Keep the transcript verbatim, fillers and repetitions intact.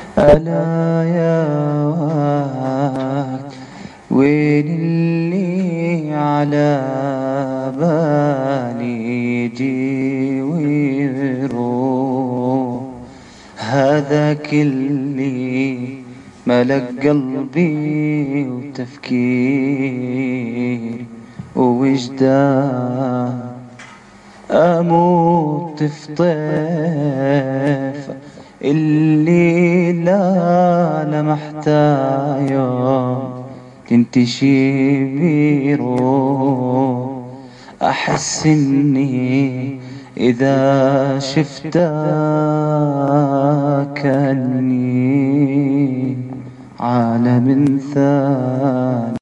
ألا يا واد وين اللي على بالي يجي ويروح؟ هذاك اللي ملك قلبي وتفكيري ووجدان، أموت في طيف اللي لا لمحتها يوم تنتشي بيروح. أحس إني إذا شفتها كأني عالم ثاني.